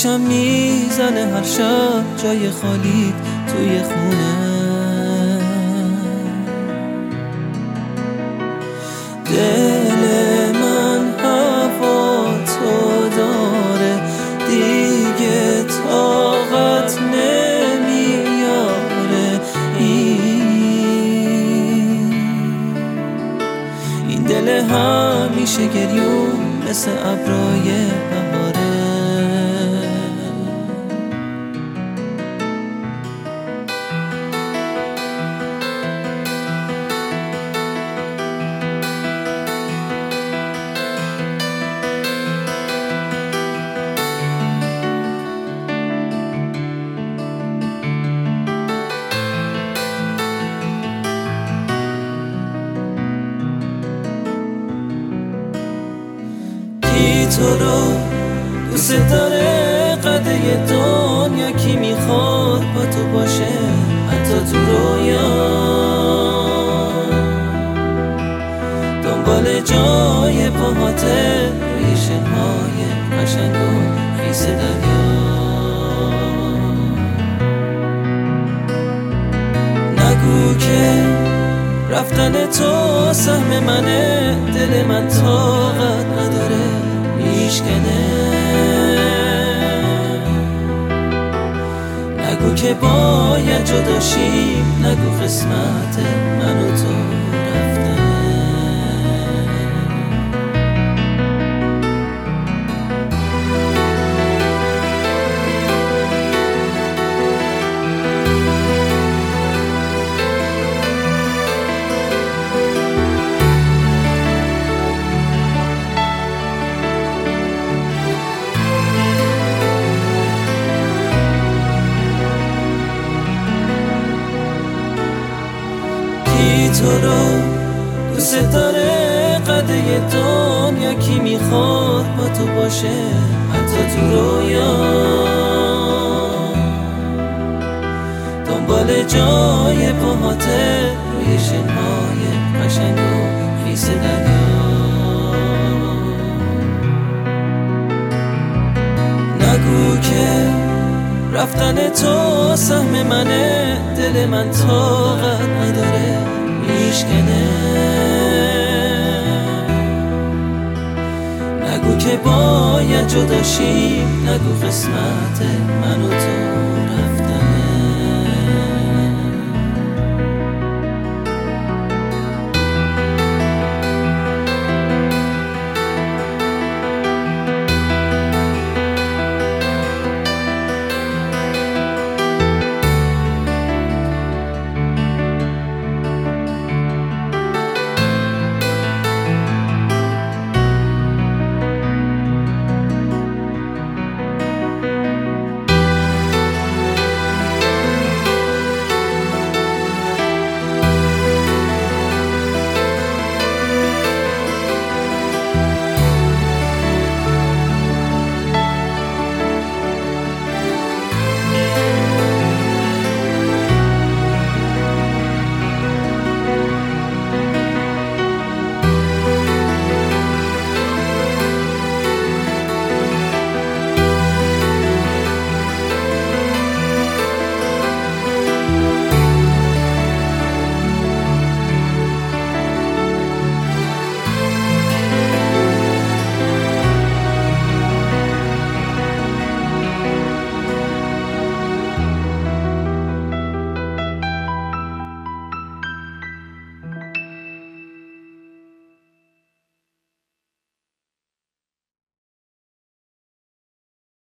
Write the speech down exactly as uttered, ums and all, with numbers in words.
آتیشم میزنه هر شب جای خالیت توی خونه. دل من هوا تو داره دیگه طاقت نمیاره. این این دل همیشه گریون مثل ابرای بهاره. کی تو رو دوست داره قده دنیا، کی میخواد با تو باشه حتی تو رویا. دنبال جای پاهاته روی شنهای قشنگ و خیس دریا. نگو که رفتن تو سهم منه، دل من طاقت نداره میشکنه. نگو که باید جدا شیم، نگو قسمت من و تو رفتنه. تو رو دوست داره قده دنیا، کی میخواد با تو باشه حتی تو رویا. دنبال جای پاهاته روی شنهای قشنگ و خیس دریا. نگو که رفتن تو سهم منه، دل من طاقت نداره میشکنه. نگو که باید جدا شیم، نگو قسمت من و تو